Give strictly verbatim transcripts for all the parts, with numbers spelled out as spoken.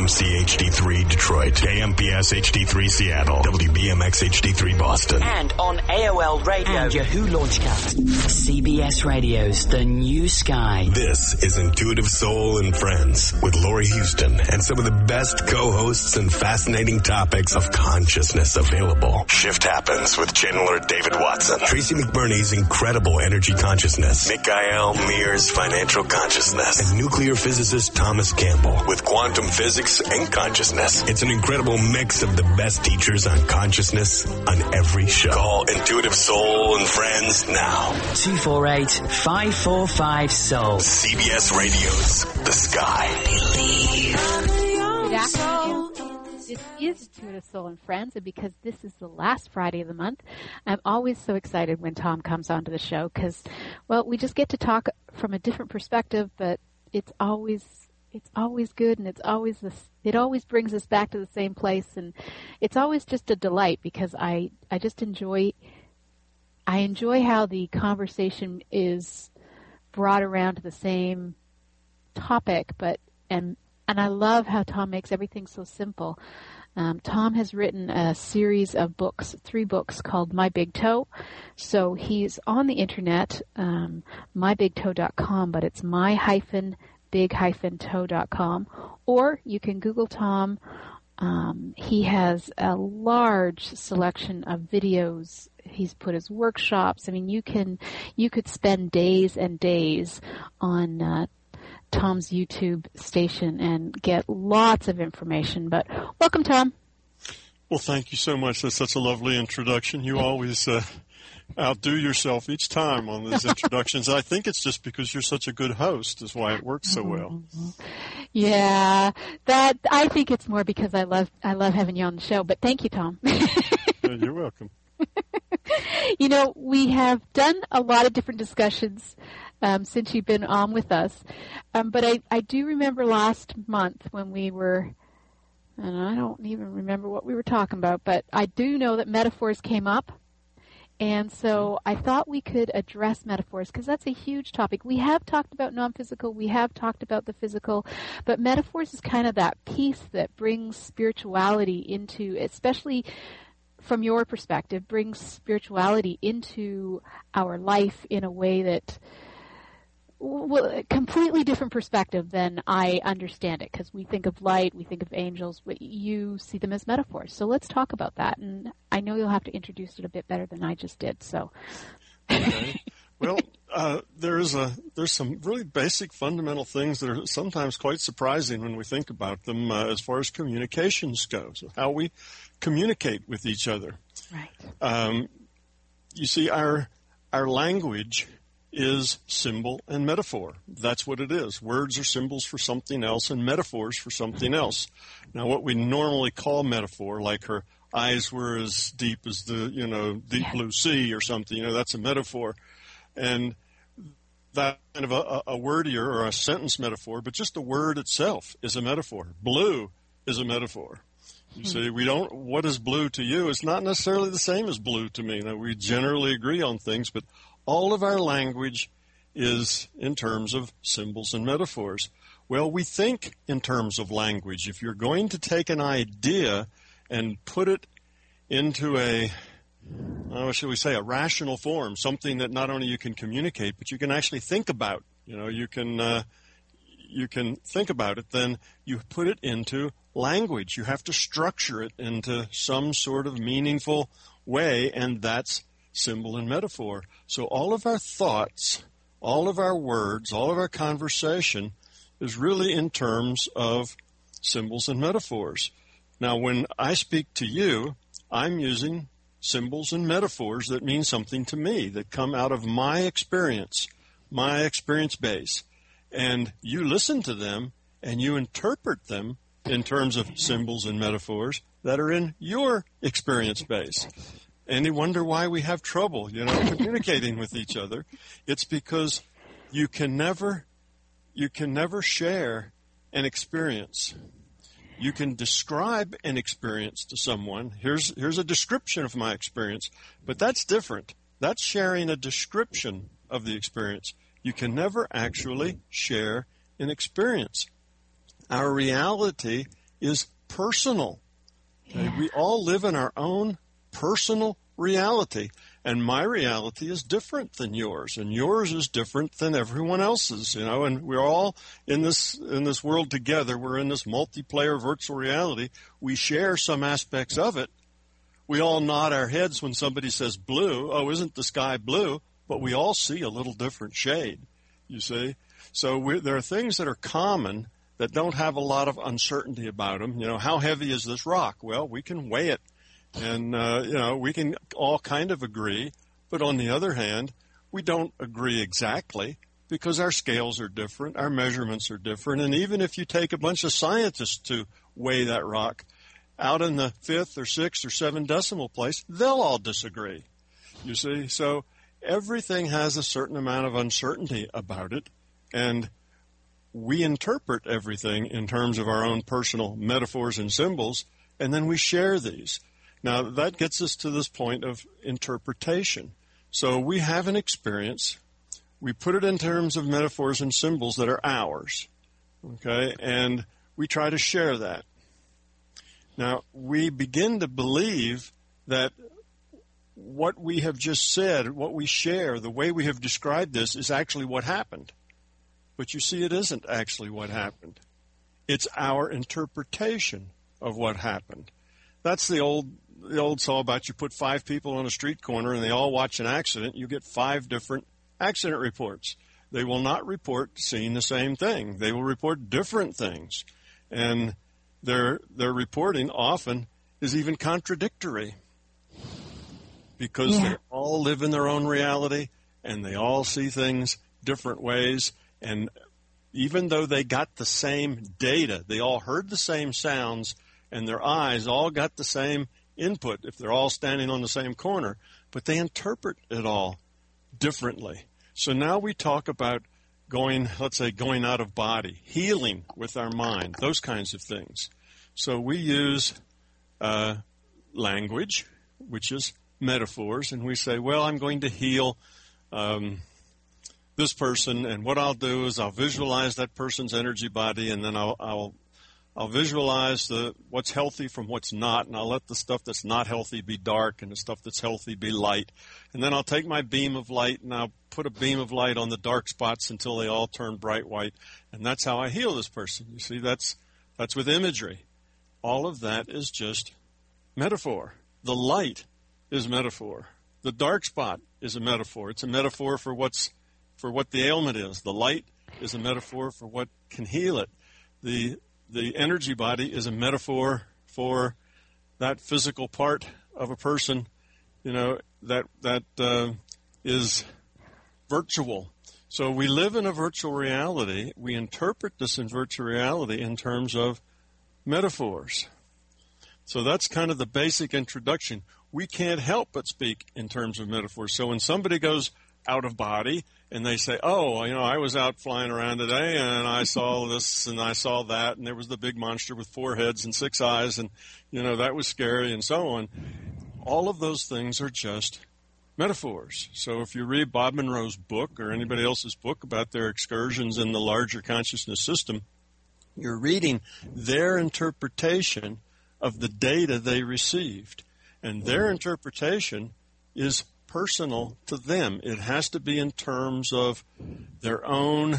M C H D three Detroit, K M P S H D three Seattle, W B M X H D three Boston. And on A O L Radio and Yahoo Launchcast. C B S Radio's The New Sky. This is Intuitive Soul and Friends with Laurie Houston and some of the best co-hosts and fascinating topics of consciousness available. Shift Happens with Channeler David Watson. Tracy McBurney's Incredible Energy Consciousness. Mikhail Mears' Financial Consciousness. And nuclear physicist Thomas Campbell with Quantum Physics and Consciousness. It's an incredible mix of the best teachers on consciousness on every show. Call Intuitive Soul and Friends now. two four eight, five four five, S O U L. C B S Radio's The Sky. Good afternoon. This is Intuitive Soul and Friends, and because this is the last Friday of the month, I'm always so excited when Tom comes onto the show because, well, we just get to talk from a different perspective, but it's always it's always good, and it's always this. It always brings us back to the same place, and it's always just a delight because I I just enjoy I enjoy how the conversation is brought around to the same topic, but and and I love how Tom makes everything so simple. Um, Tom has written a series of books, three books called My Big Toe. So he's on the internet, um, my big toe dot com, but it's my hyphen big hyphen toe dot com. Or you can Google Tom. Um, he has a large selection of videos. He's put his workshops. I mean, you can, you could spend days and days on uh, Tom's YouTube station and get lots of information. But welcome, Tom. Well, thank you so much. That's such a lovely introduction. You always uh, outdo yourself each time on these introductions. I think it's just because you're such a good host is why it works so well. Yeah, that I think it's more because I love I love having you on the show. But thank you, Tom. You're welcome. You know, we have done a lot of different discussions um, since you've been on with us. Um, but I, I do remember last month when we were, and I don't even remember what we were talking about, but I do know that metaphors came up. And so I thought we could address metaphors because that's a huge topic. We have talked about non-physical. We have talked about the physical. But metaphors is kind of that piece that brings spirituality into, especially from your perspective, brings spirituality into our life in a way that, well, a completely different perspective than I understand it, because we think of light, we think of angels, but you see them as metaphors. So let's talk about that. And I know you'll have to introduce it a bit better than I just did. So, okay. Well, uh, there is a there's some really basic fundamental things that are sometimes quite surprising when we think about them uh, as far as communications go. So how we communicate with each other. Right. Um, you see, our our language is symbol and metaphor. That's what it is. Words are symbols for something else and metaphors for something else. Now, what we normally call metaphor, like her eyes were as deep as the, you know, deep Yeah. blue sea or something, you know, that's a metaphor. And that kind of a, a wordier or a sentence metaphor, but just the word itself is a metaphor. Blue is a metaphor. You see, we don't, what is blue to you is not necessarily the same as blue to me. Now, we generally agree on things, but all of our language is in terms of symbols and metaphors. Well, we think in terms of language. If you're going to take an idea and put it into a, oh, shall we say, a rational form, something that not only you can communicate, but you can actually think about. You know, you can uh, you can think about it. Then you put it into language. You have to structure it into some sort of meaningful way, and that's symbol and metaphor. So all of our thoughts, all of our words, all of our conversation is really in terms of symbols and metaphors. Now, when I speak to you, I'm using symbols and metaphors that mean something to me, that come out of my experience, my experience base. And you listen to them and you interpret them in terms of symbols and metaphors that are in your experience base. And you wonder why we have trouble, you know, communicating with each other. It's because you can never, you can never share an experience. You can describe an experience to someone. Here's here's a description of my experience, but that's different. That's sharing a description of the experience. You can never actually share an experience. Our reality is personal. Okay? Yeah. We all live in our own personal reality, and my reality is different than yours, and yours is different than everyone else's, you know, and we're all in this in this world together. We're in this multiplayer virtual reality. We share some aspects of it. We all nod our heads when somebody says blue. Oh, isn't the sky blue? But we all see a little different shade, you see. So we, there are things that are common that don't have a lot of uncertainty about them. You know, how heavy is this rock? Well, we can weigh it. And, uh, you know, we can all kind of agree, but on the other hand, we don't agree exactly because our scales are different, our measurements are different, and even if you take a bunch of scientists to weigh that rock, out in the fifth or sixth or seven decimal place, they'll all disagree, you see. So everything has a certain amount of uncertainty about it, and we interpret everything in terms of our own personal metaphors and symbols, and then we share these. Now, that gets us to this point of interpretation. So we have an experience. We put it in terms of metaphors and symbols that are ours, okay, and we try to share that. Now, we begin to believe that what we have just said, what we share, the way we have described this is actually what happened. But you see, it isn't actually what happened. It's our interpretation of what happened. That's the old the old saw about you put five people on a street corner and they all watch an accident, you get five different accident reports. They will not report seeing the same thing. They will report different things. And their their reporting often is even contradictory because yeah. they all live in their own reality and they all see things different ways. And even though they got the same data, they all heard the same sounds and their eyes all got the same input if they're all standing on the same corner, but they interpret it all differently. So now we talk about going, let's say, going out of body, healing with our mind, those kinds of things. So we use uh, language, which is metaphors, and we say, well, I'm going to heal um, this person, and what I'll do is I'll visualize that person's energy body, and then I'll, I'll I'll visualize the what's healthy from what's not, and I'll let the stuff that's not healthy be dark and the stuff that's healthy be light. And then I'll take my beam of light and I'll put a beam of light on the dark spots until they all turn bright white. And that's how I heal this person. You see, that's that's with imagery. All of that is just metaphor. The light is metaphor. The dark spot is a metaphor. It's a metaphor for what's for what the ailment is. The light is a metaphor for what can heal it. The The energy body is a metaphor for that physical part of a person, you know, that that uh, is virtual. So we live in a virtual reality. We interpret this in virtual reality in terms of metaphors. So that's kind of the basic introduction. We can't help but speak in terms of metaphors. So when somebody goes out of body and they say, oh, you know, I was out flying around today and I saw this and I saw that and there was the big monster with four heads and six eyes and, you know, that was scary and so on. All of those things are just metaphors. So if you read Bob Monroe's book or anybody else's book about their excursions in the larger consciousness system, you're reading their interpretation of the data they received. And their interpretation is personal to them. It has to be in terms of their own,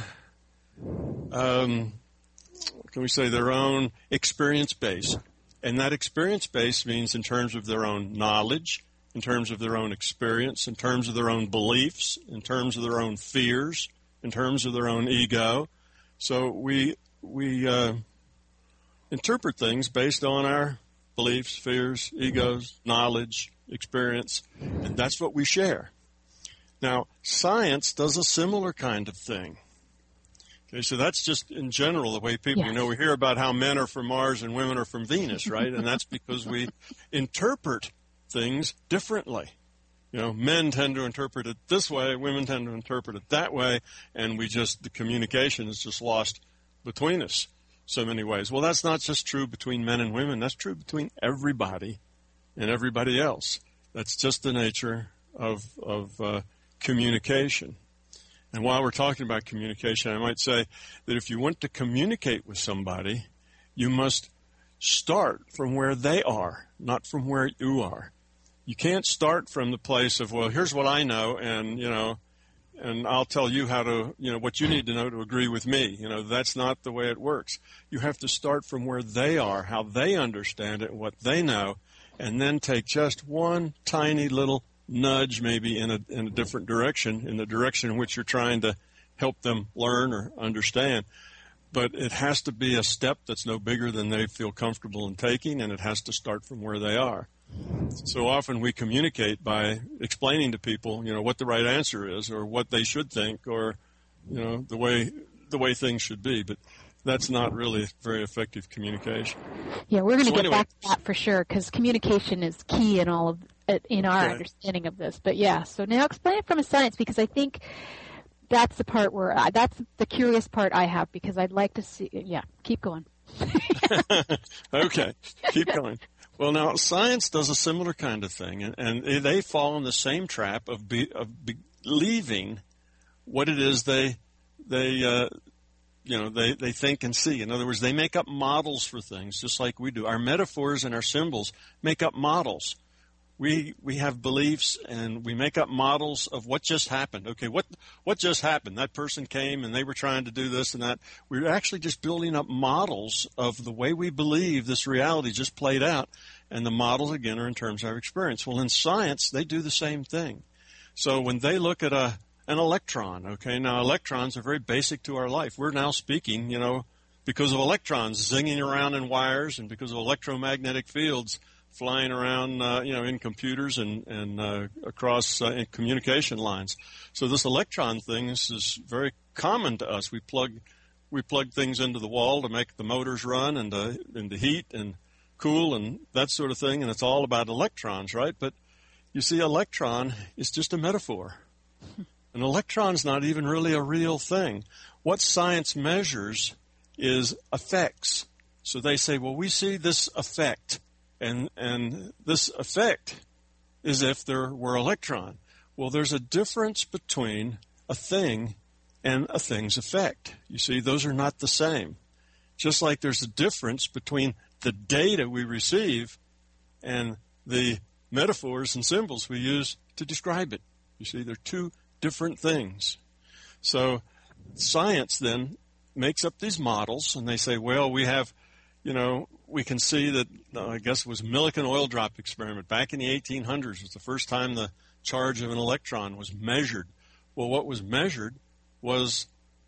um, can we say, their own experience base. And that experience base means in terms of their own knowledge, in terms of their own experience, in terms of their own beliefs, in terms of their own fears, in terms of their own ego. So we we uh, interpret things based on our beliefs, fears, egos, knowledge, experience, and that's what we share. Now, science does a similar kind of thing. Okay, so that's just in general the way people, yes. you know, we hear about how men are from Mars and women are from Venus, right? And that's because we interpret things differently. You know, men tend to interpret it this way, women tend to interpret it that way, and we just, the communication is just lost between us so many ways. Well, that's not just true between men and women. That's true between everybody and everybody else. That's just the nature of, of uh, communication. And while we're talking about communication, I might say that if you want to communicate with somebody, you must start from where they are, not from where you are. You can't start from the place of, well, here's what I know, and, you know, and I'll tell you how to, you know, what you need to know to agree with me. You know, that's not the way it works. You have to start from where they are, how they understand it, what they know, and then take just one tiny little nudge maybe in a in a different direction, in the direction in which you're trying to help them learn or understand. But it has to be a step that's no bigger than they feel comfortable in taking, and it has to start from where they are. So often we communicate by explaining to people, you know, what the right answer is, or what they should think, or, you know, the way the way things should be. But that's not really very effective communication. Yeah, we're going to so get anyway. back to that for sure, because communication is key in all of in our Okay. understanding of this. But yeah, so now explain it from a science, because I think that's the part where I, that's the curious part I have, because I'd like to see. Yeah, keep going. Okay, keep going. Well, now, science does a similar kind of thing, and, and they fall in the same trap of, be, of believing what it is they, they uh, you know, they, they think and see. In other words, they make up models for things, just like we do. Our metaphors and our symbols make up models. We we have beliefs, and we make up models of what just happened. Okay, what what just happened? That person came, and they were trying to do this and that. We're actually just building up models of the way we believe this reality just played out, and the models, again, are in terms of our experience. Well, in science, they do the same thing. So when they look at a an electron, okay, now electrons are very basic to our life. We're now speaking, you know, because of electrons zinging around in wires and because of electromagnetic fields flying around, uh, you know, in computers and, and uh, across uh, in communication lines. So this electron thing is, is very common to us. We plug we plug things into the wall to make the motors run and to, and to heat and cool and that sort of thing, and it's all about electrons, right? But you see, electron is just a metaphor. An electron's not even really a real thing. What science measures is effects. So they say, well, we see this effect. And and this effect is if there were electron. Well, there's a difference between a thing and a thing's effect. You see, those are not the same. Just like there's a difference between the data we receive and the metaphors and symbols we use to describe it. You see, they're two different things. So science then makes up these models, and they say, well, we have, you know, we can see that, uh, I guess it was Millikan oil drop experiment back in the eighteen hundreds was the first time the charge of an electron was measured. Well, what was measured was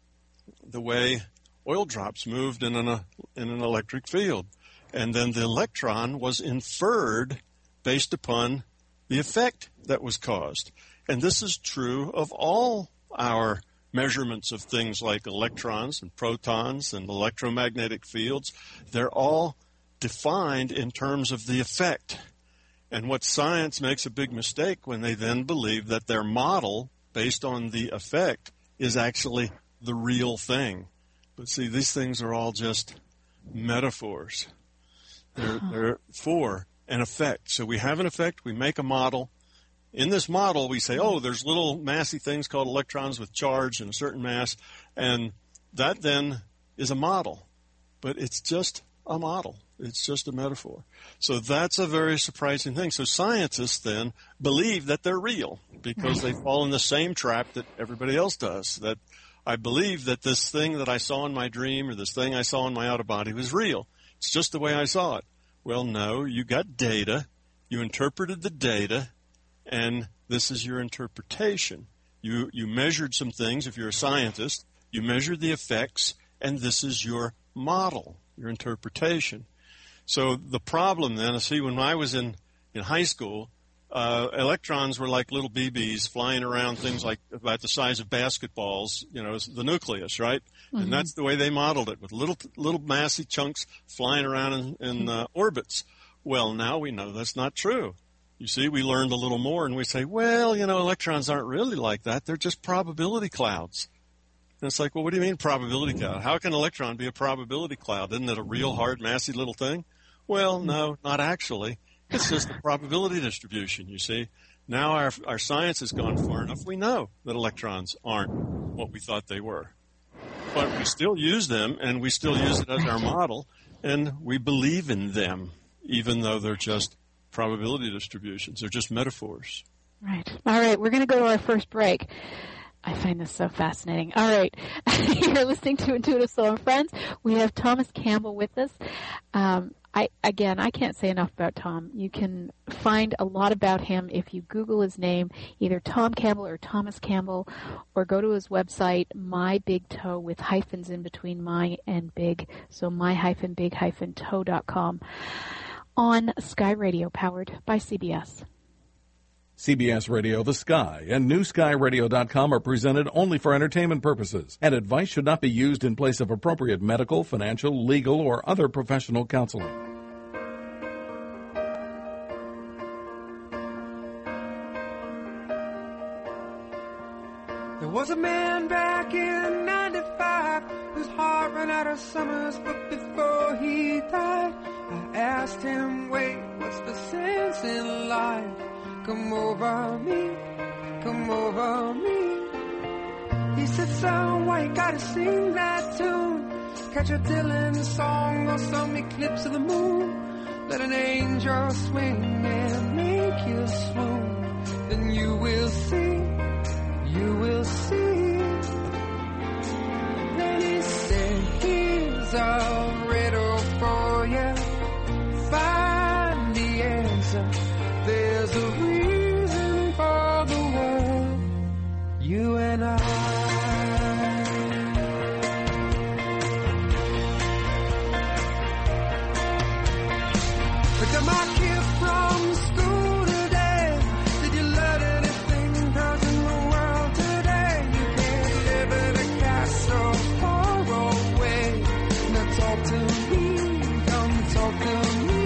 the way oil drops moved in an, uh, in an electric field. And then the electron was inferred based upon the effect that was caused. And this is true of all our measurements of things like electrons and protons and electromagnetic fields. They're all defined in terms of the effect. And what science makes a big mistake when they then believe that their model, based on the effect, is actually the real thing. But see, these things are all just metaphors. They're, they're for an effect. So we have an effect, we make a model. In this model, we say, oh, there's little massy things called electrons with charge and a certain mass, and that then is a model. But it's just a model. It's just a metaphor. So that's a very surprising thing. So scientists then believe that they're real because they fall in the same trap that everybody else does, that I believe that this thing that I saw in my dream or this thing I saw in my outer body was real. It's just the way I saw it. Well, no, you got data, you interpreted the data, and this is your interpretation. You you measured some things. If you're a scientist, you measured the effects, and this is your model, your interpretation. So the problem then, see, when I was in, in high school, uh, electrons were like little B Bs flying around things like about the size of basketballs, you know, the nucleus, right? Mm-hmm. And that's the way they modeled it, with little little massy chunks flying around in, in uh, orbits. Well, now we know that's not true. You see, we learned a little more, and we say, well, you know, electrons aren't really like that. They're just probability clouds. And it's like, well, what do you mean probability cloud? How can an electron be a probability cloud? Isn't it a real hard, massy little thing? Well, no, not actually. It's just a probability distribution, you see. Now our our science has gone far enough. We know that electrons aren't what we thought they were. But we still use them, and we still use it as our model. and we believe in them, even though they're just probability distributions. They're just metaphors. Right. All right, we're going to go to our first break. I find this so fascinating. All right. You're listening to Intuitive Soul and Friends. We have Thomas Campbell with us. Um, I, again, I can't say enough about Tom. You can find a lot about him if you Google his name, either Tom Campbell or Thomas Campbell, or go to his website, My Big Toe, with hyphens in between my and big, so my hyphen big hyphen toe dot com, on Sky Radio, powered by C B S. C B S Radio, The Sky, and New Sky Radio dot com are presented only for entertainment purposes, and advice should not be used in place of appropriate medical, financial, legal, or other professional counseling. There was a man back in ninety-five whose heart ran out of summers, but before he died, I asked him, wait, what's the sense in life? Come over me, come over me. He said, son, why you gotta sing that tune? Catch a Dylan song or some eclipse of the moon. Let an angel swing and make you swoon. Then you will see, you will see. Then he said, here's a riddle for you. Find the answer. There's a reason for the world, you and I. Look at my kid from school today. Did you learn anything? 'Cause in the world today, you can't live in a castle far away. Now talk to me, come talk to me.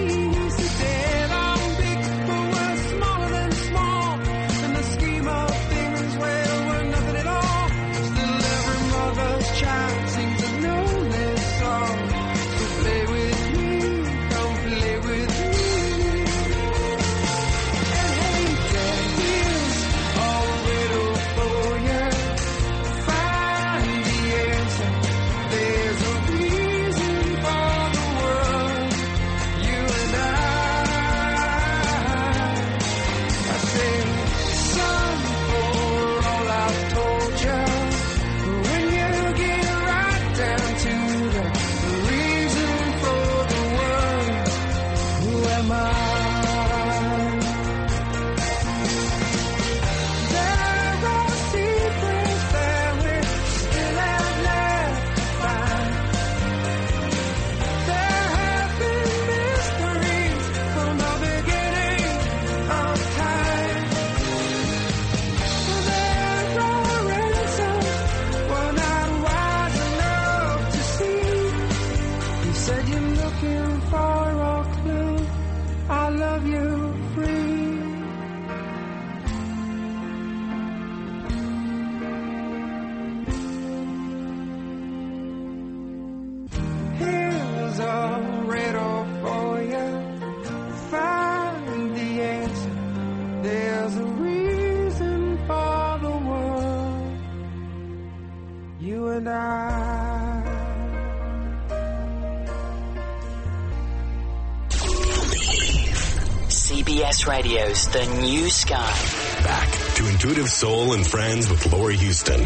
C B S Radio's The New Sky. Back to Intuitive Soul and Friends with Laurie Houston.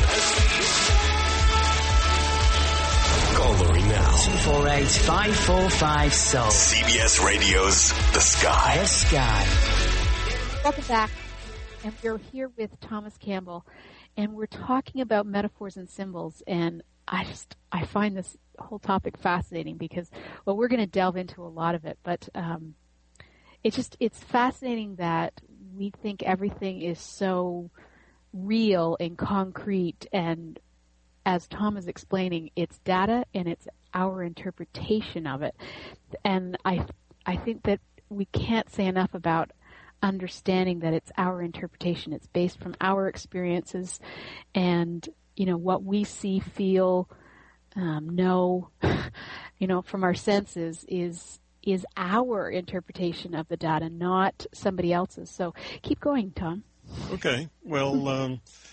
Call Laurie now. two four eight, five four five, S O U L. C B S Radio's The Sky. The Sky. Welcome back. And we're here with Thomas Campbell. And we're talking about metaphors and symbols. And I just, I find this whole topic fascinating because, well, we're going to delve into a lot of it. But um, it's just, it's fascinating that we think everything is so real and concrete. And as Tom is explaining, it's data and it's our interpretation of it. And I, I think that we can't say enough about understanding that it's our interpretation. It's based from our experiences and, you know, what we see, feel, um, know, you know, from our senses is is our interpretation of the data, not somebody else's. So keep going, Tom. Okay. Well, um,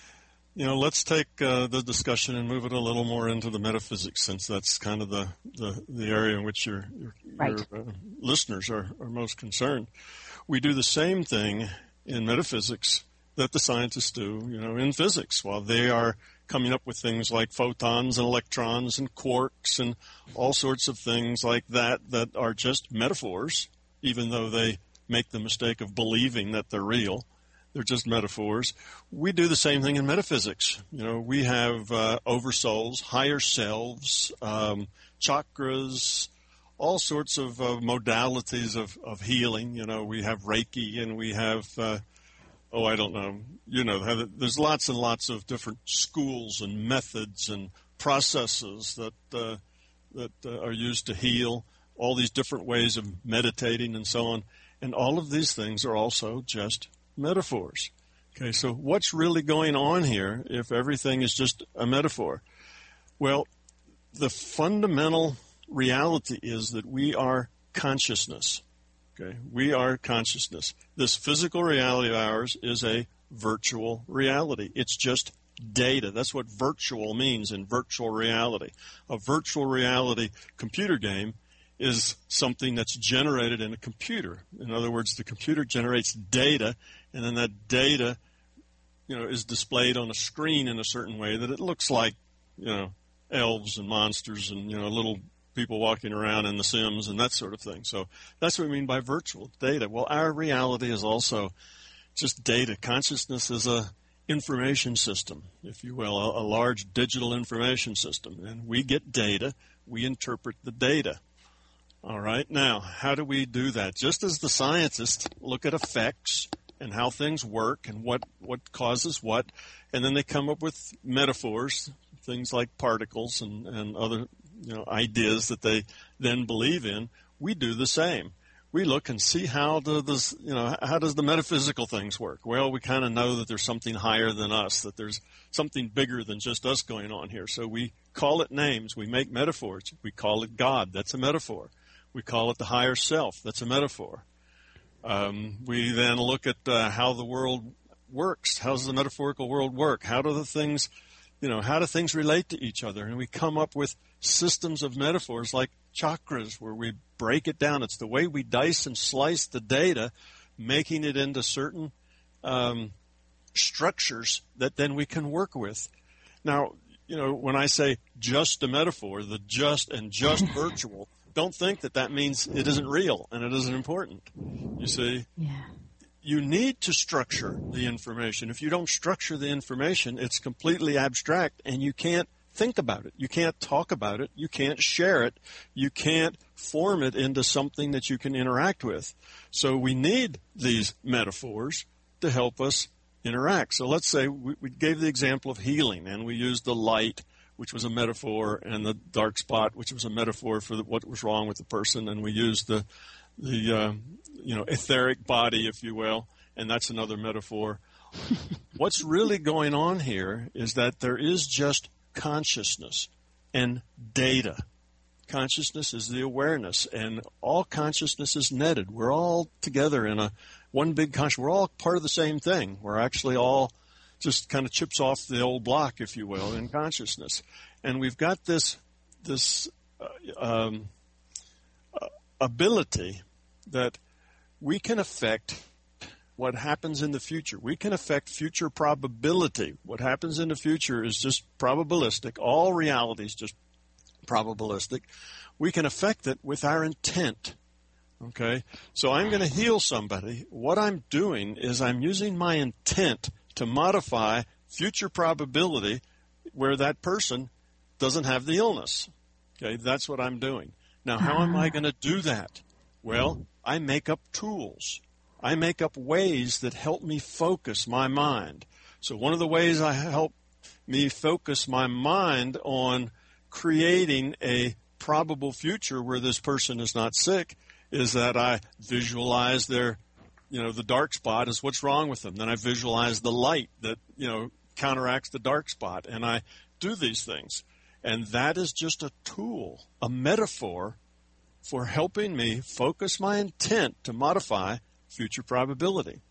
You know, let's take uh, the discussion and move it a little more into the metaphysics, since that's kind of the, the, the area in which your, your, right. your uh, listeners are, are most concerned. We do the same thing in metaphysics that the scientists do, you know, in physics, while they are coming up with things like photons and electrons and quarks and all sorts of things like that that are just metaphors, even though they make the mistake of believing that they're real. They're just metaphors. We do the same thing in metaphysics. You know, we have uh, oversouls, higher selves, um, chakras, all sorts of uh, modalities of, of healing. You know, we have Reiki and we have, uh, oh, I don't know, you know, there's lots and lots of different schools and methods and processes that uh, that uh, are used to heal, all these different ways of meditating and so on. And all of these things are also just metaphors. Okay, so what's really going on here if everything is just a metaphor? Well, the fundamental reality is that we are consciousness. Okay, we are consciousness. This physical reality of ours is a virtual reality. It's just data. That's what virtual means in virtual reality. A virtual reality computer game is something that's generated in a computer. In other words, the computer generates data, and then that data, you know, is displayed on a screen in a certain way that it looks like, you know, elves and monsters and, you know, little people walking around in The Sims and that sort of thing. So that's what we mean by virtual data. Well, our reality is also just data. Consciousness is a information system, if you will, a, a large digital information system. And we get data. We interpret the data. All right. Now, how do we do that? Just as the scientists look at effects and how things work and what, what causes what, and then they come up with metaphors, things like particles and, and other, you know, ideas that they then believe in, we do the same. We look and see how do this, you know, how does the metaphysical things work? Well, we kind of know that there's something higher than us, that there's something bigger than just us going on here. So we call it names. We make metaphors. We call it God. That's a metaphor. We call it the higher self. That's a metaphor. Um, we then look at uh, how the world works. How does the metaphorical world work? How do the things, you know, how do things relate to each other? And we come up with systems of metaphors like chakras, where we break it down. It's the way we dice and slice the data, making it into certain um, structures that then we can work with. Now, you know, when I say just a metaphor, the just and just virtual, don't think that that means it isn't real and it isn't important. You see? Yeah. You need to structure the information. If you don't structure the information, it's completely abstract and you can't think about it. You can't talk about it. You can't share it. You can't form it into something that you can interact with. So we need these metaphors to help us interact. So let's say we, we gave the example of healing, and we used the light, which was a metaphor, and the dark spot, which was a metaphor for the, what was wrong with the person, and we used the the uh, you know etheric body, if you will, and that's another metaphor. What's really going on here is that there is just consciousness and data. Consciousness is the awareness, and all consciousness is netted. We're all together in a one big conscious. We're all part of the same thing. We're actually all just kind of chips off the old block, if you will, in consciousness. And we've got this this uh, um, uh, ability that we can affect what happens in the future. We can affect future probability. What happens in the future is just probabilistic. All reality is just probabilistic. We can affect it with our intent. Okay? So I'm going to heal somebody. What I'm doing is I'm using my intent to modify future probability where that person doesn't have the illness. Okay? That's what I'm doing. Now, how am I going to do that? Well, I make up tools. I make up ways that help me focus my mind. So one of the ways I help me focus my mind on creating a probable future where this person is not sick is that I visualize their, you know, the dark spot is what's wrong with them. Then I visualize the light that, you know, counteracts the dark spot. And I do these things. And that is just a tool, a metaphor for helping me focus my intent to modify future probability.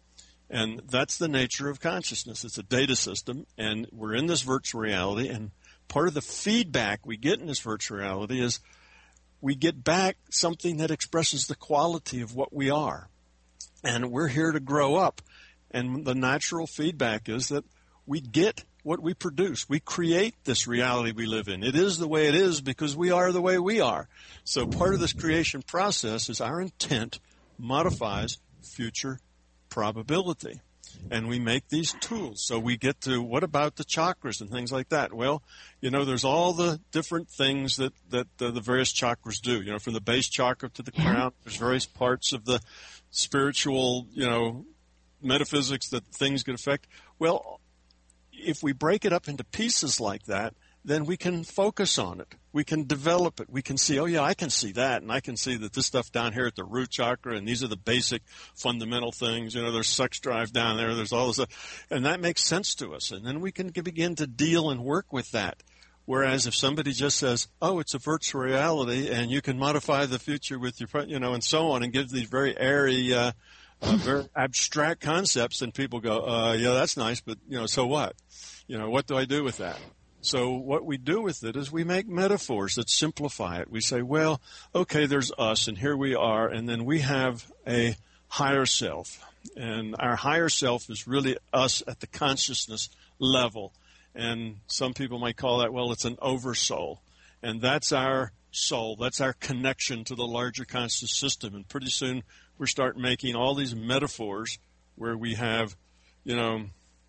And that's the nature of consciousness. It's a data system, and we're in this virtual reality, and part of the feedback we get in this virtual reality is we get back something that expresses the quality of what we are. And we're here to grow up. And the natural feedback is that we get what we produce. We create this reality we live in. It is the way it is because we are the way we are. So part of this creation process is our intent modifies future probability. And we make these tools. So we get to, what about the chakras and things like that? Well, you know, there's all the different things that, that uh, the various chakras do. You know, from the base chakra to the crown, there's various parts of the spiritual, you know, metaphysics that things could affect. Well, if we break it up into pieces like that, then we can focus on it. We can develop it. We can see, oh, yeah, I can see that, and I can see that this stuff down here at the root chakra, and these are the basic fundamental things. You know, there's sex drive down there. There's all this stuff. And that makes sense to us. And then we can begin to deal and work with that. Whereas if somebody just says, oh, it's a virtual reality, and you can modify the future with your, you know, and so on, and give these very airy, uh, uh, very abstract concepts, and people go, uh, yeah, that's nice, but, you know, so what? You know, what do I do with that? So what we do with it is we make metaphors that simplify it. We say, well, okay, there's us, and here we are, and then we have a higher self. And our higher self is really us at the consciousness level. And some people might call that, well, it's an oversoul. And that's our soul. That's our connection to the larger conscious system. And pretty soon we start making all these metaphors where we have, you know,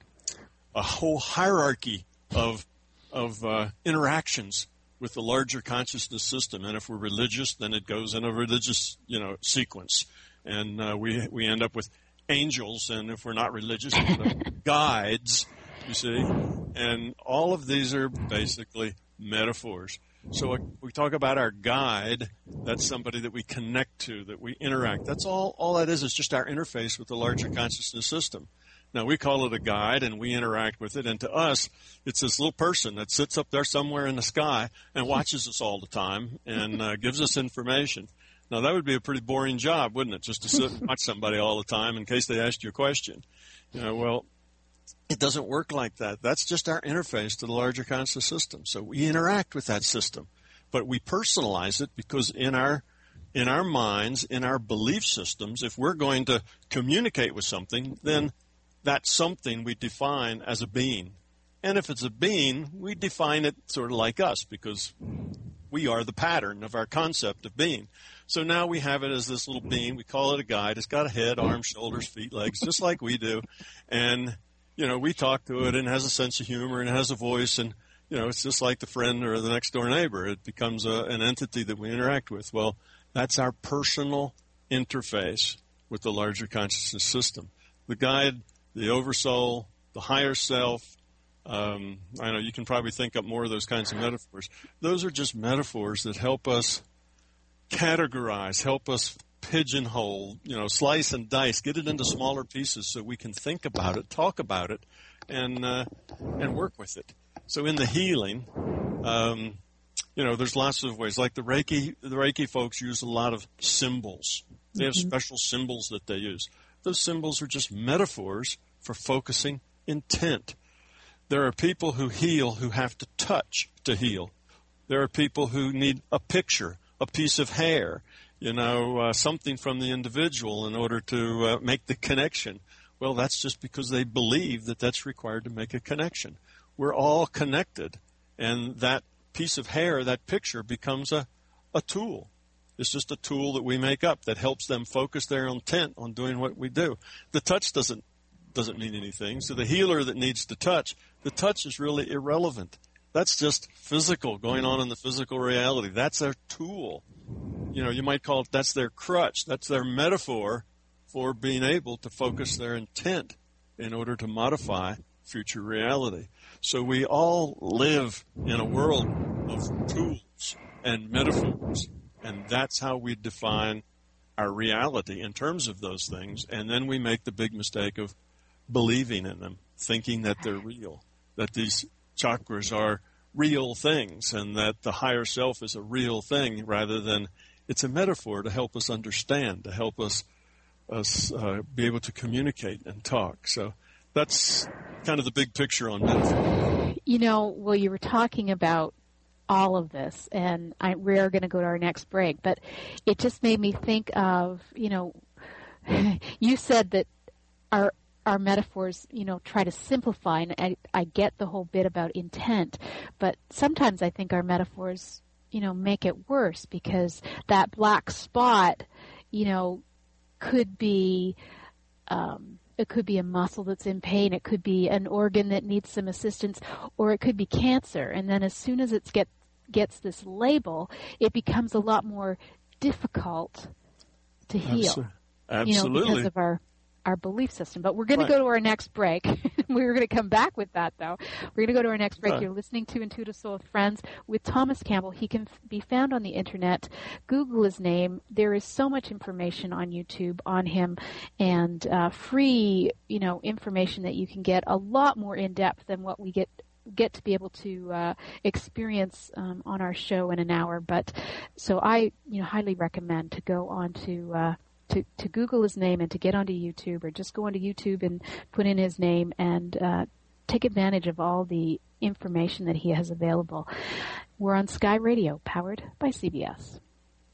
a whole hierarchy of of uh, interactions with the larger consciousness system. And if we're religious, then it goes in a religious, you know, sequence. And uh, we we end up with angels, and if we're not religious, we end up with guides, you see. And all of these are basically metaphors. So we talk about our guide, that's somebody that we connect to, that we interact. That's all, all that is, is just our interface with the larger consciousness system. Now, we call it a guide, and we interact with it, and to us, it's this little person that sits up there somewhere in the sky and watches us all the time and uh, gives us information. Now, that would be a pretty boring job, wouldn't it, just to sit and watch somebody all the time in case they asked you a question. You know, well, it doesn't work like that. That's just our interface to the larger conscious system. So we interact with that system, but we personalize it because in our in our minds, in our belief systems, if we're going to communicate with something, then that's something we define as a being. And if it's a being, we define it sort of like us because we are the pattern of our concept of being. So now we have it as this little being. We call it a guide. It's got a head, arms, shoulders, feet, legs, just like we do. And, you know, we talk to it and it has a sense of humor and it has a voice. And, you know, it's just like the friend or the next door neighbor. It becomes a, an entity that we interact with. Well, that's our personal interface with the larger consciousness system. The guide, the oversoul, the higher self. Um, I know you can probably think up more of those kinds of metaphors. Those are just metaphors that help us categorize, help us pigeonhole, you know, slice and dice, get it into smaller pieces so we can think about it, talk about it, and uh, and work with it. So in the healing, um, you know, there's lots of ways. Like the Reiki, the Reiki folks use a lot of symbols. They have mm-hmm. special symbols that they use. Those symbols are just metaphors for focusing intent. There are people who heal who have to touch to heal. There are people who need a picture, a piece of hair, you know, uh, something from the individual in order to uh, make the connection. Well, that's just because they believe that that's required to make a connection. We're all connected, and that piece of hair, that picture, becomes a, a tool. It's just a tool that we make up that helps them focus their intent on doing what we do. The touch doesn't doesn't mean anything. So the healer that needs to touch, the touch is really irrelevant. That's just physical, going on in the physical reality. That's their tool. You know, you might call it, that's their crutch. That's their metaphor for being able to focus their intent in order to modify future reality. So we all live in a world of tools and metaphors. And that's how we define our reality in terms of those things. And then we make the big mistake of believing in them, thinking that they're real, that these chakras are real things and that the higher self is a real thing rather than it's a metaphor to help us understand, to help us us uh, be able to communicate and talk. So that's kind of the big picture on metaphor. You know, well, you were talking about all of this, and I, we are going to go to our next break, but it just made me think of, you know, you said that our our metaphors, you know, try to simplify, and I, I get the whole bit about intent, but sometimes I think our metaphors, you know, make it worse, because that black spot, you know, could be, um, it could be a muscle that's in pain, it could be an organ that needs some assistance, or it could be cancer, and then as soon as it get, gets this label, it becomes a lot more difficult to heal. Absolutely. You know, because of our our belief system. But we're going right. to go to our next break. We were going to come back with that, though. We're going to go to our next break. Right. You're listening to Intuitive Soul with Friends with Thomas Campbell. He can f- be found on the internet. Google his name. There is so much information on YouTube on him, and uh, free, you know, information that you can get a lot more in depth than what we get get to be able to uh, experience um, on our show in an hour. But so I, you know, highly recommend to go on to uh, To, to Google his name and to get onto YouTube, or just go onto YouTube and put in his name and uh, take advantage of all the information that he has available. We're on Sky Radio, powered by C B S.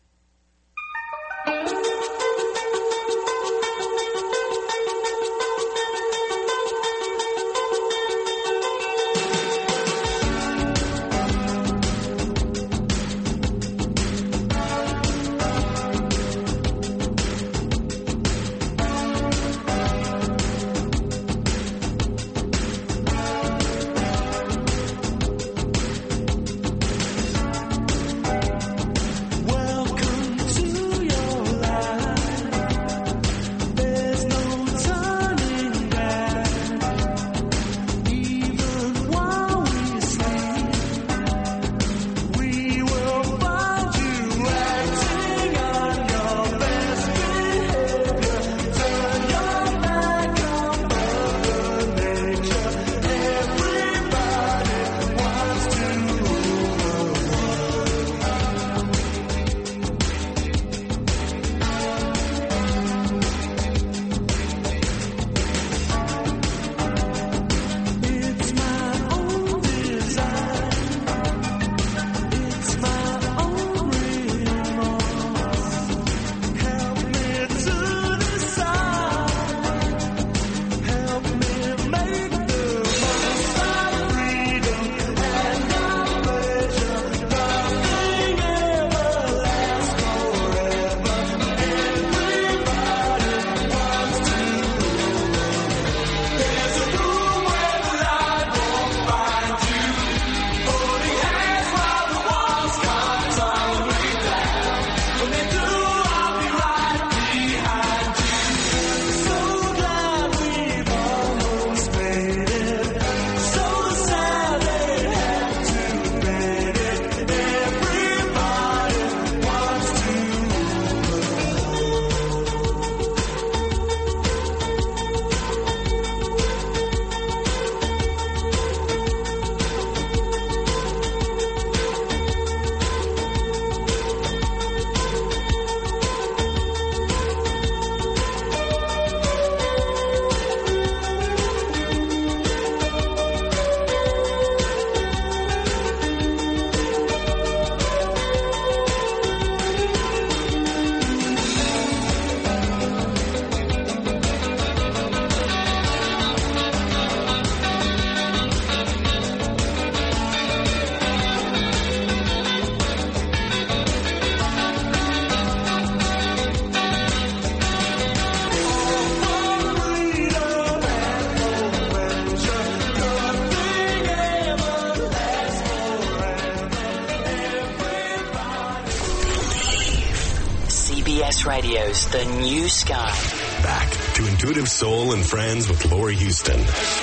Radio's The New Sky. Back to Intuitive Soul and Friends with Laurie Houston.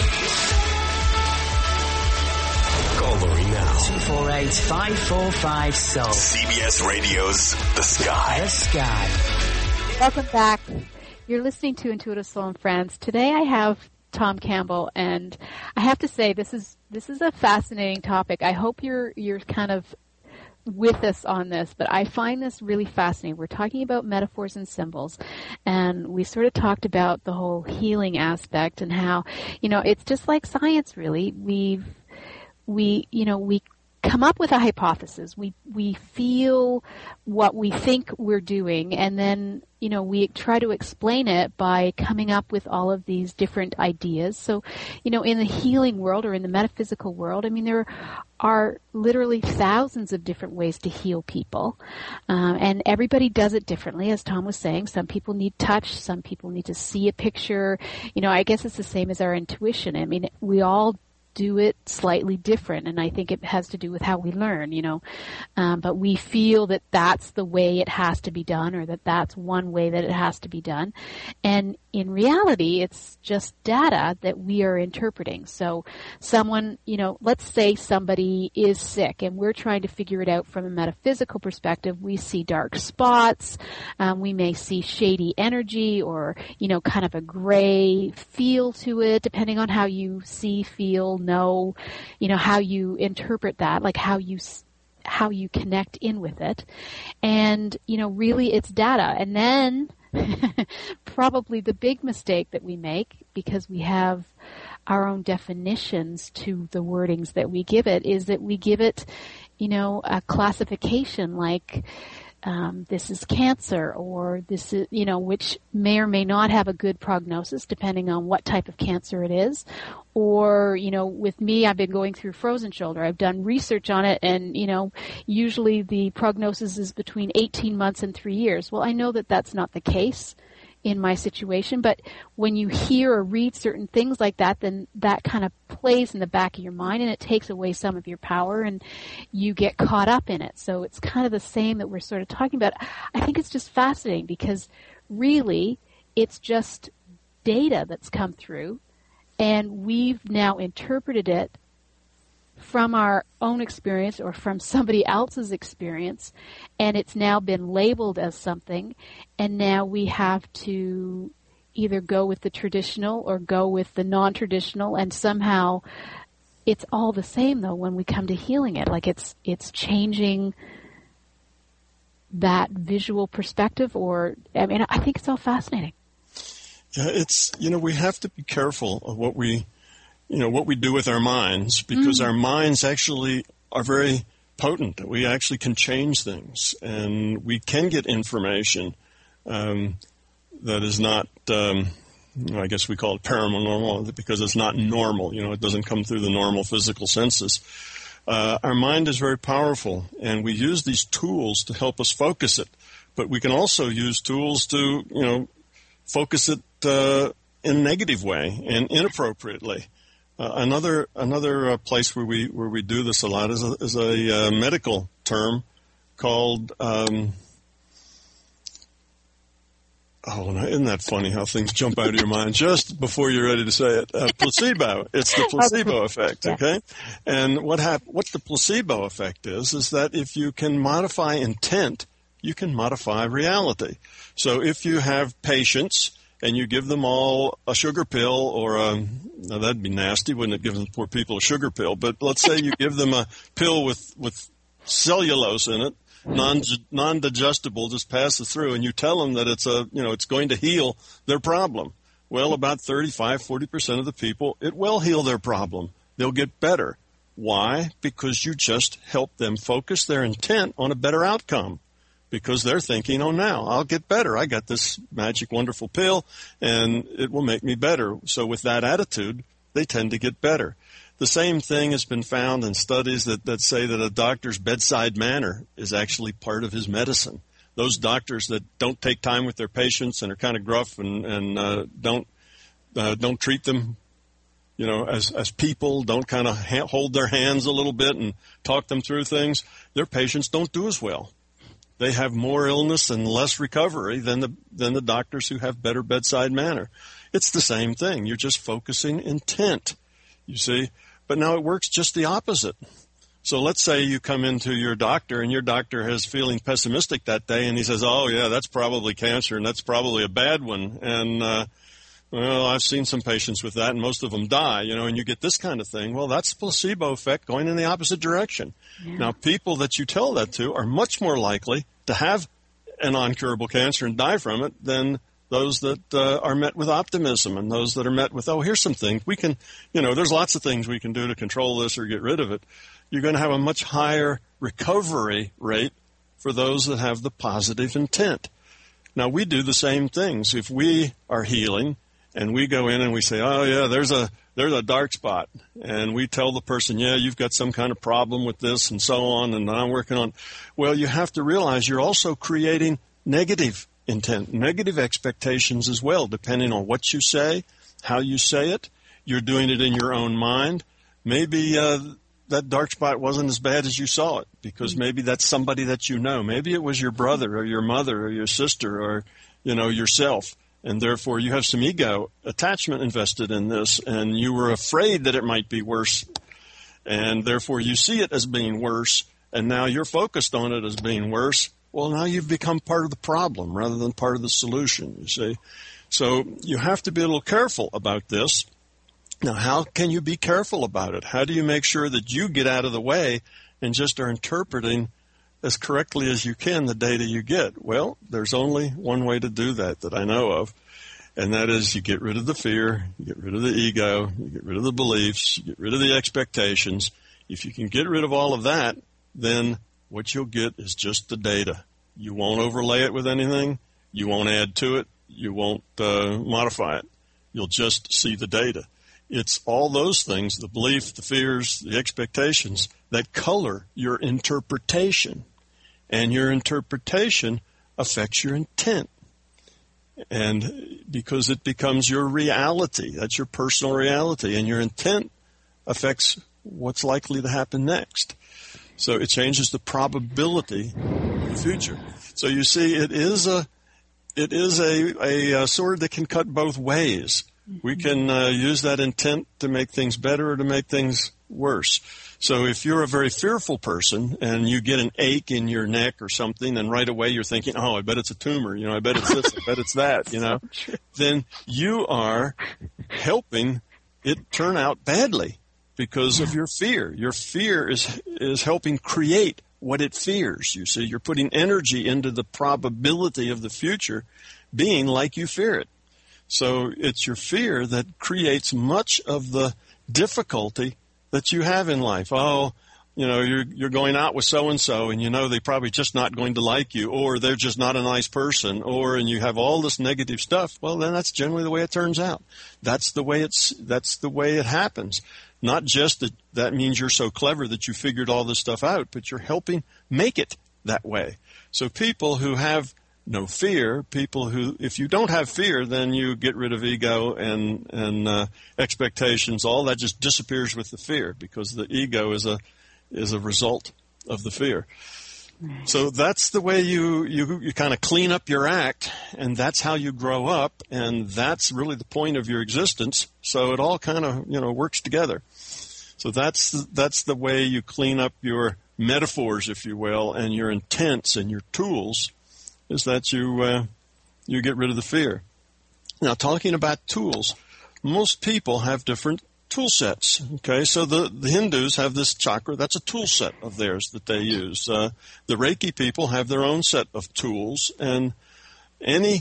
Call Laurie now. two four eight, five four five, S O U L. C B S Radio's The Sky. The Sky. Welcome back. You're listening to Intuitive Soul and Friends. Today I have Tom Campbell, and I have to say this is this is a fascinating topic. I hope you're you're kind of with us on this, but I find this really fascinating. We're talking about metaphors and symbols, and we sort of talked about the whole healing aspect and how, you know, it's just like science, really. We've, we, you know, we come up with a hypothesis. We we feel what we think we're doing, and then, you know, we try to explain it by coming up with all of these different ideas. So, you know, in the healing world or in the metaphysical world, I mean, there are literally thousands of different ways to heal people, um, and everybody does it differently. As Tom was saying, some people need touch, some people need to see a picture. You know, I guess it's the same as our intuition. I mean, we all do it slightly different, and I think it has to do with how we learn, you know, um, but we feel that that's the way it has to be done, or that that's one way that it has to be done, and in reality it's just data that we are interpreting. So someone, you know, let's say somebody is sick and we're trying to figure it out from a metaphysical perspective. We see dark spots, um, we may see shady energy, or, you know, kind of a gray feel to it, depending on how you see, feel, know, you know, how you interpret that, like how you how you connect in with it. And, you know, really it's data. And then probably the big mistake that we make, because we have our own definitions to the wordings that we give it, is that we give it, you know, a classification like, Um, this is cancer, or this is, you know, which may or may not have a good prognosis depending on what type of cancer it is. Or, you know, with me, I've been going through frozen shoulder. I've done research on it, and, you know, usually the prognosis is between eighteen months and three years. Well, I know that that's not the case in my situation, but when you hear or read certain things like that, then that kind of plays in the back of your mind, and it takes away some of your power, and you get caught up in it. So it's kind of the same that we're sort of talking about. I think it's just fascinating, because really it's just data that's come through, and we've now interpreted it from our own experience or from somebody else's experience, and it's now been labeled as something, and now we have to either go with the traditional or go with the non-traditional, and somehow it's all the same, though, when we come to healing it. Like it's it's changing that visual perspective, or, I mean, I think it's all fascinating. Yeah, it's, you know, we have to be careful of what we you know, what we do with our minds, because mm. our minds actually are very potent. We actually can change things, and we can get information um, that is not, um, I guess we call it paranormal, because it's not normal. You know, it doesn't come through the normal physical senses. Uh, our mind is very powerful, and we use these tools to help us focus it. But we can also use tools to, you know, focus it uh, in a negative way and inappropriately. Uh, another another uh, place where we where we do this a lot is a, is a uh, medical term called um, oh, isn't that funny how things jump out of your mind just before you're ready to say it? Uh, placebo. It's the placebo effect. Okay, and what hap- what the placebo effect is is that if you can modify intent, you can modify reality. So if you have patients and you give them all a sugar pill, or a, now that'd be nasty, wouldn't it, give them poor people a sugar pill? But let's say you give them a pill with, with cellulose in it, non, non-digestible, just passes through, and you tell them that it's a, you know, it's going to heal their problem. Well, about thirty-five, forty percent of the people, it will heal their problem. They'll get better. Why? Because you just help them focus their intent on a better outcome. Because they're thinking, oh, now I'll get better. I got this magic, wonderful pill, and it will make me better. So with that attitude, they tend to get better. The same thing has been found in studies that, that say that a doctor's bedside manner is actually part of his medicine. Those doctors that don't take time with their patients and are kind of gruff and, and uh, don't uh, don't treat them, you know, as as people, don't kind of ha- hold their hands a little bit and talk them through things, their patients don't do as well. They have more illness and less recovery than the than the doctors who have better bedside manner. It's the same thing. You're just focusing intent, you see. But now it works just the opposite. So let's say you come into your doctor, and your doctor is feeling pessimistic that day, and he says, oh, yeah, that's probably cancer, and that's probably a bad one. And uh, well, I've seen some patients with that, and most of them die, you know, and you get this kind of thing. Well, that's placebo effect going in the opposite direction. Yeah. Now, people that you tell that to are much more likely to have an non-curable cancer and die from it than those that uh, are met with optimism and those that are met with, oh, here's some things we can, you know, there's lots of things we can do to control this or get rid of it. You're going to have a much higher recovery rate for those that have the positive intent. Now, we do the same things. If we are healing and we go in and we say, oh, yeah, there's a there's a dark spot, and we tell the person, yeah, you've got some kind of problem with this and so on, and I'm working on, well, you have to realize you're also creating negative intent, negative expectations as well, depending on what you say, how you say it. You're doing it in your own mind. Maybe uh, that dark spot wasn't as bad as you saw it, because maybe that's somebody that you know. Maybe it was your brother or your mother or your sister or, you know, yourself. And therefore, you have some ego attachment invested in this, and you were afraid that it might be worse. And therefore, you see it as being worse, and now you're focused on it as being worse. Well, now you've become part of the problem rather than part of the solution, you see. So you have to be a little careful about this. Now, how can you be careful about it? How do you make sure that you get out of the way and just are interpreting as correctly as you can the data you get? Well, there's only one way to do that that I know of, and that is you get rid of the fear, you get rid of the ego, you get rid of the beliefs, you get rid of the expectations. If you can get rid of all of that, then what you'll get is just the data. You won't overlay it with anything. You won't add to it. You won't uh, modify it. You'll just see the data. It's all those things, the belief, the fears, the expectations, that color your interpretation. And your interpretation affects your intent. And because it becomes your reality, that's your personal reality, and your intent affects what's likely to happen next. So it changes the probability of the future. So you see, it is a it is a, a, a sword that can cut both ways. We can uh, use that intent to make things better or to make things worse. So if you're a very fearful person and you get an ache in your neck or something, and right away you're thinking, oh, I bet it's a tumor, you know, I bet it's this, I bet it's that, you know, then you are helping it turn out badly because of your fear. Your fear is is helping create what it fears. You see, you're putting energy into the probability of the future being like you fear it. So it's your fear that creates much of the difficulty that you have in life. Oh, you know, you're you're going out with so-and-so, and you know they're probably just not going to like you, or they're just not a nice person, or, and you have all this negative stuff. Well, then that's generally the way it turns out. That's the way it's, that's the way it happens. Not just that that means you're so clever that you figured all this stuff out, but you're helping make it that way. So people who have no fear, people who, if you don't have fear, then you get rid of ego and and uh, expectations. All that just disappears with the fear, because the ego is a is a result of the fear. Right. So that's the way you you you kind of clean up your act, and that's how you grow up, and that's really the point of your existence. So it all kind of, you know, works together. So that's that's the way you clean up your metaphors, if you will, and your intents and your tools, is that you uh, you get rid of the fear. Now, talking about tools, most people have different tool sets. Okay, so the, the Hindus have this chakra. That's a tool set of theirs that they use. Uh, the Reiki people have their own set of tools, and any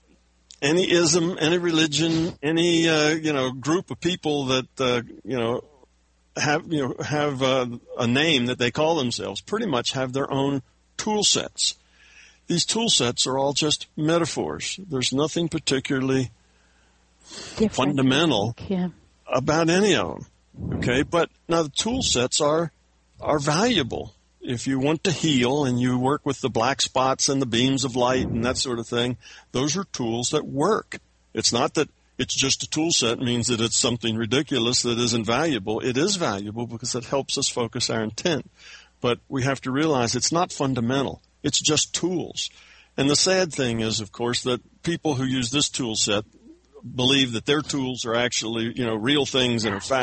any ism, any religion, any uh, you know group of people that uh, you know have you know have uh, a name that they call themselves pretty much have their own tool sets. These tool sets are all just metaphors. There's nothing particularly different, fundamental yeah. about any of them. Okay, but now the tool sets are are valuable. If you want to heal and you work with the black spots and the beams of light and that sort of thing, those are tools that work. It's not that it's just a tool set means that it's something ridiculous that isn't valuable. It is valuable because it helps us focus our intent. But we have to realize it's not fundamental. It's just tools. And the sad thing is, of course, that people who use this tool set believe that their tools are actually, you know, real things and are facts.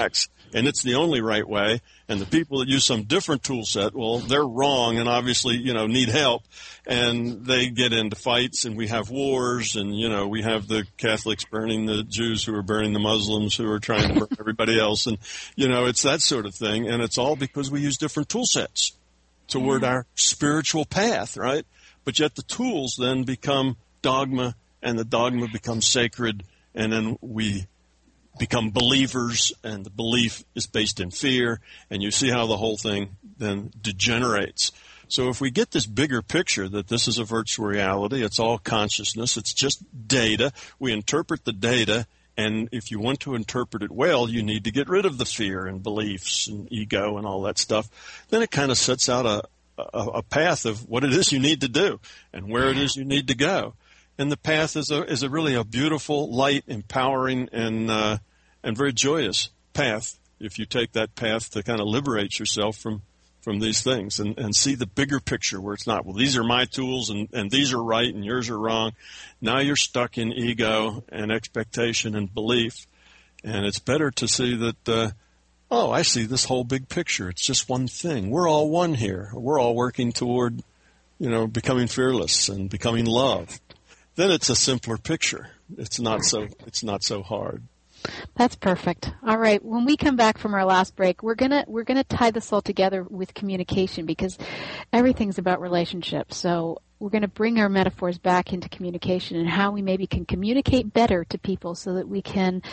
and it's the only right way. And the people that use some different tool set, well, they're wrong and obviously, you know, need help. And they get into fights, and we have wars, and, you know, we have the Catholics burning the Jews who are burning the Muslims who are trying to burn everybody else. And, you know, it's that sort of thing. And it's all because we use different tool sets toward our spiritual path, right? But yet the tools then become dogma, and the dogma becomes sacred, and then we become believers, and the belief is based in fear, and you see how the whole thing then degenerates. So if we get this bigger picture that this is a virtual reality, it's all consciousness, it's just data, we interpret the data, and if you want to interpret it well, you need to get rid of the fear and beliefs and ego and all that stuff. Then it kind of sets out a, a, a path of what it is you need to do and where it is you need to go. And the path is a is a really a beautiful, light, empowering, and uh, and very joyous path. If you take that path to kind of liberate yourself from, from these things and, and see the bigger picture where it's not, well, these are my tools and, and these are right and yours are wrong. Now you're stuck in ego and expectation and belief. And it's better to see that, uh, oh, I see this whole big picture. It's just one thing. We're all one here. We're all working toward, you know, becoming fearless and becoming love. Then it's a simpler picture. It's not so, it's not so hard. That's perfect. All right. When we come back from our last break, we're gonna we're gonna tie this all together with communication, because everything's about relationships. So we're gonna bring our metaphors back into communication and how we maybe can communicate better to people, so that we can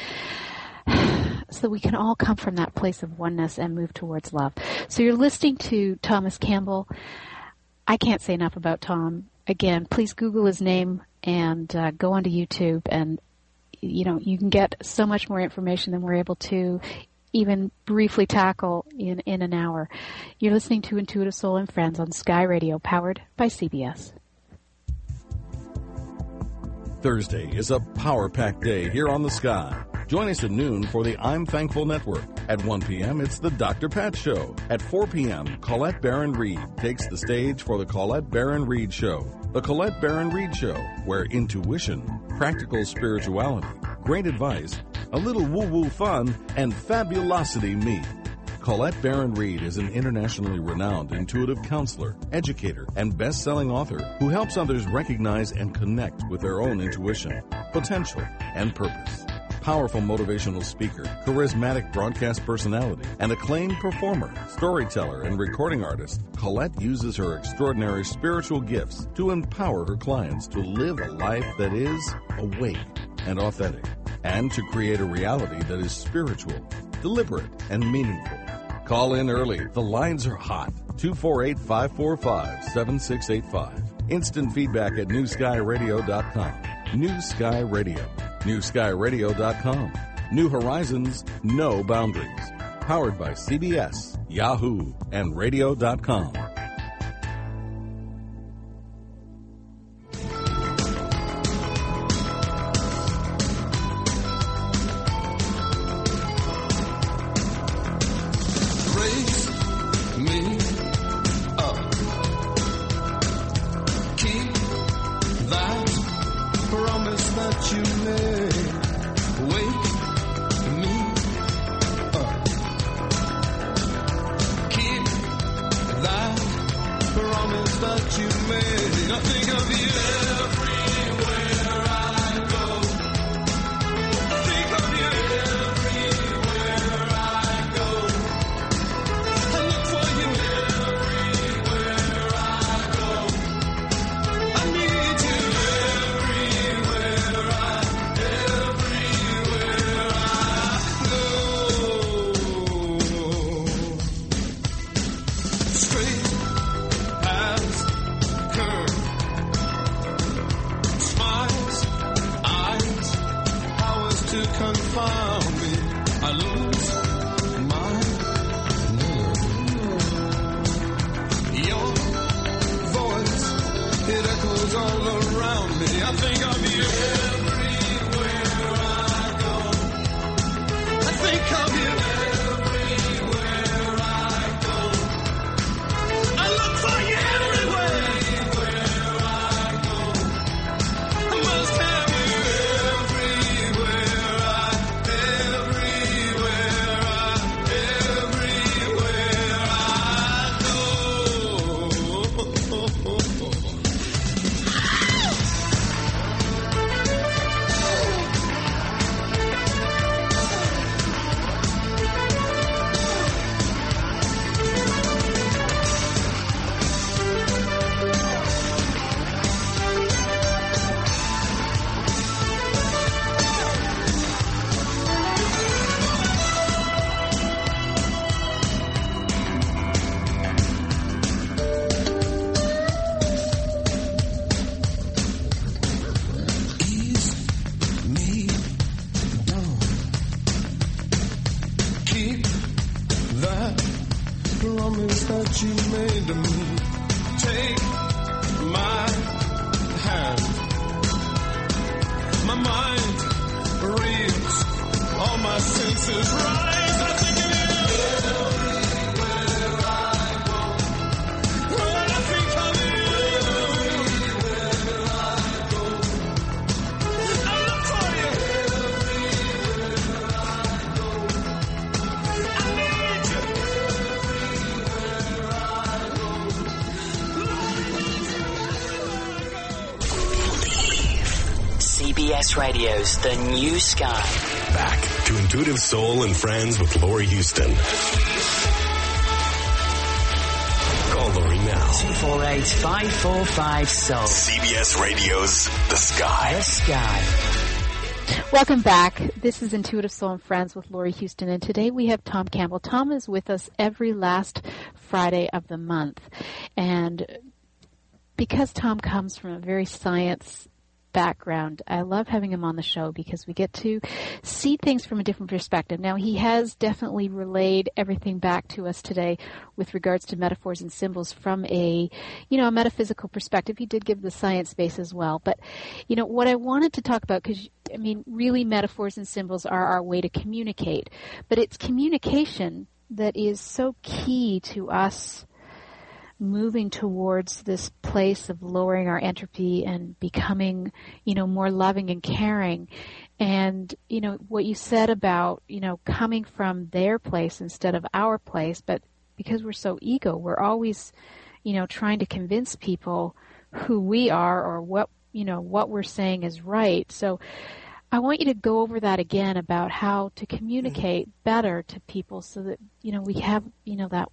so that we can all come from that place of oneness and move towards love. So you're listening to Thomas Campbell. I can't say enough about Tom. Again, please Google his name and uh, go onto YouTube, and you know, you can get so much more information than we're able to even briefly tackle in, in an hour. You're listening to Intuitive Soul and Friends on Sky Radio, powered by C B S. Thursday is a power-packed day here on the Sky. Join us at noon for the I'm Thankful Network. At one p.m., it's the Doctor Pat Show. At four p.m., Colette Baron-Reid takes the stage for the Colette Baron-Reid Show. The Colette Baron-Reid Show, where intuition, practical spirituality, great advice, a little woo-woo fun, and fabulosity meet. Colette Baron-Reid is an internationally renowned intuitive counselor, educator, and best-selling author who helps others recognize and connect with their own intuition, potential, and purpose. Powerful motivational speaker, charismatic broadcast personality, and acclaimed performer, storyteller, and recording artist, Colette uses her extraordinary spiritual gifts to empower her clients to live a life that is awake and authentic, and to create a reality that is spiritual, deliberate, and meaningful. Call in early. The lines are hot. two four eight, five four five, seven six eight five. Instant feedback at new sky radio dot com. New Sky Radio. new sky radio dot com. New horizons, no boundaries. Powered by C B S, Yahoo, and radio dot com. what you made to me. Take my hand. My mind reads, all my senses rise. I think of you. Everywhere I go. When I think of you. Everywhere I go. I look for you. Everywhere I go. I need you. Everywhere I go. C B S Radio's The New Sky. Back to Intuitive Soul and Friends with Laurie Houston. Call Laurie now. two four eight, five four five, soul. C B S Radio's The Sky. The Sky. Welcome back. This is Intuitive Soul and Friends with Laurie Houston, and today we have Tom Campbell. Tom is with us every last Friday of the month, and because Tom comes from a very science background, I love having him on the show because we get to see things from a different perspective. Now, he has definitely relayed everything back to us today with regards to metaphors and symbols from a, you know, a metaphysical perspective. He did give the science base as well. But, you know, what I wanted to talk about, because, I mean, really metaphors and symbols are our way to communicate. But it's communication that is so key to us moving towards this place of lowering our entropy and becoming, you know, more loving and caring. And, you know, what you said about, you know, coming from their place instead of our place, but because we're so ego, we're always, you know, trying to convince people who we are or what, you know, what we're saying is right. So I want you to go over that again about how to communicate better to people so that, you know, we have, you know, that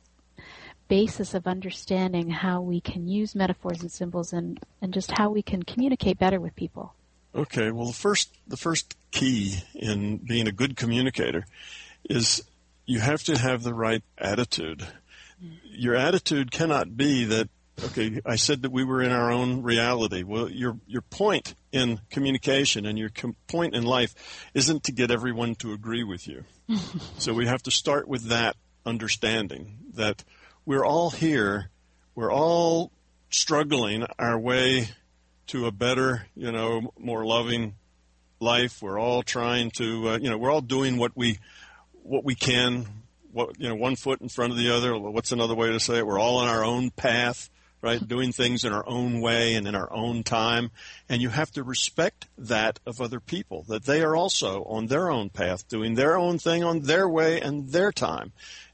basis of understanding how we can use metaphors and symbols and, and just how we can communicate better with people. Okay, well, the first the first key in being a good communicator is you have to have the right attitude. Your attitude cannot be that, okay, I said that we were in our own reality. Well, your your point in communication and your com- point in life isn't to get everyone to agree with you. So we have to start with that understanding that we're all here, we're all struggling our way to a better, you know, more loving life. We're all trying to, uh, you know, we're all doing what we, what we can, what, you know, one foot in front of the other. What's another way to say it? We're all on our own path, right? Doing things in our own way and in our own time. And you have to respect that of other people, that they are also on their own path, doing their own thing on their way and their time.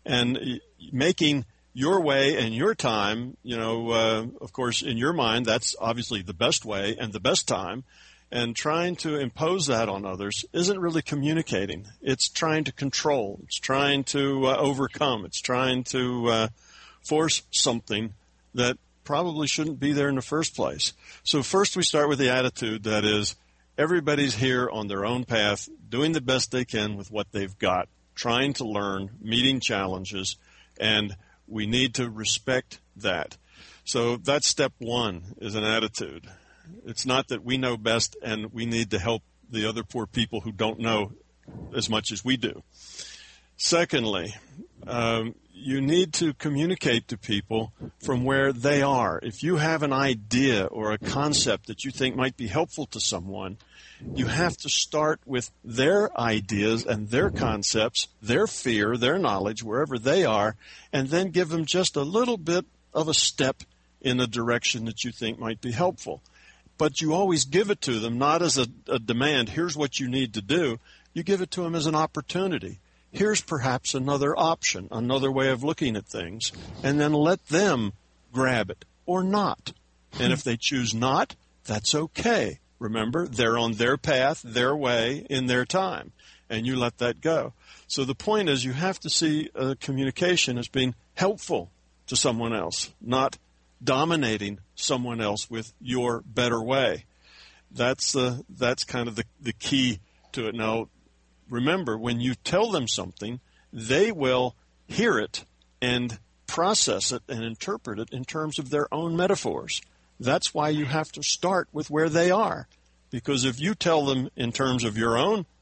And making your way and your time, you know, uh, of course, in your mind, that's obviously the best way and the best time. And trying to impose that on others isn't really communicating. It's trying to control. It's trying to uh, overcome. It's trying to uh, force something that probably shouldn't be there in the first place. So first we start with the attitude that is everybody's here on their own path, doing the best they can with what they've got, trying to learn, meeting challenges, and we need to respect that. So that's step one, is an attitude. It's not that we know best and we need to help the other poor people who don't know as much as we do. Secondly, um, you need to communicate to people from where they are. If you have an idea or a concept that you think might be helpful to someone, you have to start with their ideas and their concepts, their fear, their knowledge, wherever they are, and then give them just a little bit of a step in a direction that you think might be helpful. But you always give it to them, not as a, a demand, here's what you need to do. You give it to them as an opportunity. Here's perhaps another option, another way of looking at things, and then let them grab it or not. And if they choose not, that's okay. Remember, they're on their path, their way, in their time, and you let that go. So the point is you have to see uh, communication as being helpful to someone else, not dominating someone else with your better way. That's uh, that's kind of the, the key to it. Now, remember, when you tell them something, they will hear it and process it and interpret it in terms of their own metaphors. That's why you have to start with where they are. Because if you tell them in terms of your own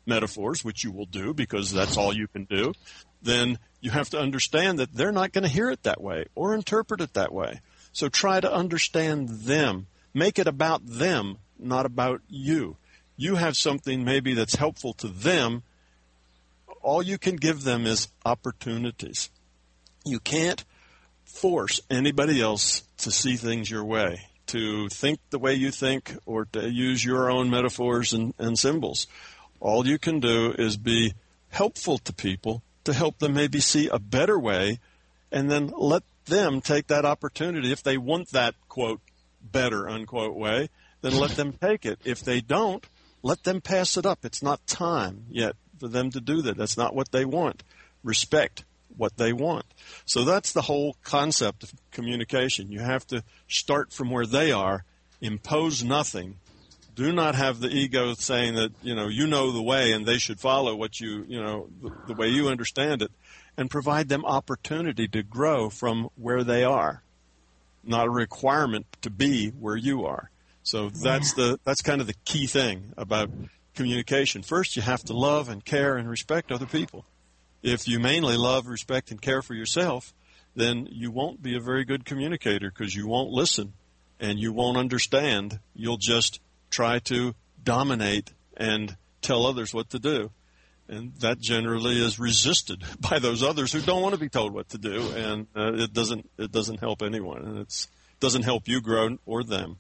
metaphors, which you will do because that's all you can do, then you have to understand that they're not going to hear it that way or interpret it that way. So try to understand them. Make it about them, not about you. You have something maybe that's helpful to them. All you can give them is opportunities. You can't force anybody else to see things your way, to think the way you think, or to use your own metaphors and, and symbols. All you can do is be helpful to people to help them maybe see a better way, and then let them take that opportunity. If they want that, quote, better, unquote, way, then let them take it. If they don't, let them pass it up. It's not time yet for them to do that. That's not what they want. Respect what they want. So that's the whole concept of communication. You have to start from where they are, impose nothing. Do not have the ego saying that, you know, you know the way and they should follow what you, you know, the, the way you understand it, and provide them opportunity to grow from where they are, not a requirement to be where you are. So that's the that's kind of the key thing about communication. First, you have to love and care and respect other people. If you mainly love, respect, and care for yourself, then you won't be a very good communicator because you won't listen and you won't understand. You'll just try to dominate and tell others what to do. And that generally is resisted by those others who don't want to be told what to do, and uh, it doesn't it doesn't help anyone, and it doesn't help you grow or them.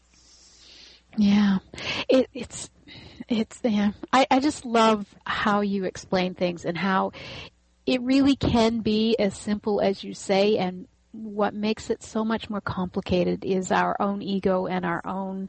Yeah, it, it's it's yeah. I, I just love how you explain things and how it really can be as simple as you say, and what makes it so much more complicated is our own ego and our own,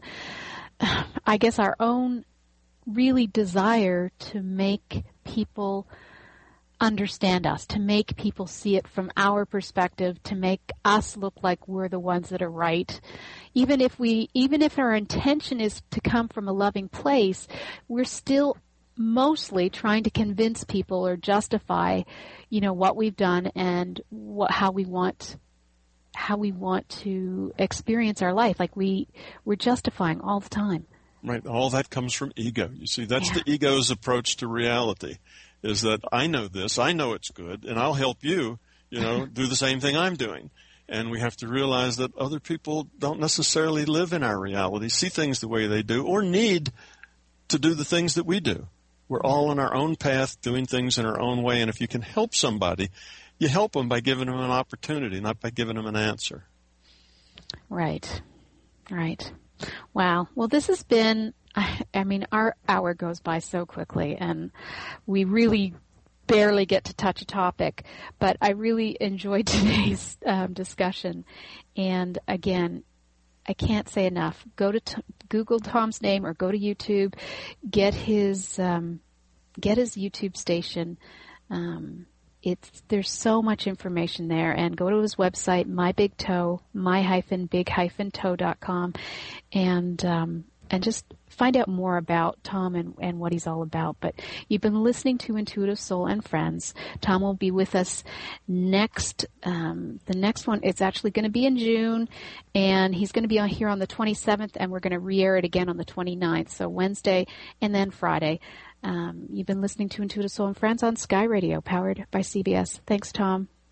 I guess, our own really desire to make people understand us, to make people see it from our perspective, to make us look like we're the ones that are right. Even if we, even if our intention is to come from a loving place, we're still mostly trying to convince people or justify, you know, what we've done and what, how we want, how we want to experience our life. Like we, we're justifying all the time. Right. All that comes from ego. You see, that's Yeah. the ego's approach to reality, is that I know this, I know it's good, and I'll help you, you know, do the same thing I'm doing. And we have to realize that other people don't necessarily live in our reality, see things the way they do, or need to do the things that we do. We're all on our own path, doing things in our own way, and if you can help somebody, you help them by giving them an opportunity, not by giving them an answer. Right. Right. Wow. Well, this has been, I mean, our hour goes by so quickly, and we really barely get to touch a topic, but I really enjoyed today's um, discussion. And again, I can't say enough. Go to t- Google Tom's name or go to YouTube, get his, um, get his YouTube station. Um, It's, there's so much information there, and go to his website, My Big Toe, my hyphen big hyphen toe dot com, and um, and just find out more about Tom and, and what he's all about. But you've been listening to Intuitive Soul and Friends. Tom will be with us next. Um, the next one, it's actually going to be in June, and he's going to be on here on the twenty-seventh, and we're going to re-air it again on the twenty-ninth, so Wednesday and then Friday. Um, you've been listening to Intuitive Soul and Friends on Sky Radio, powered by C B S. Thanks, Tom.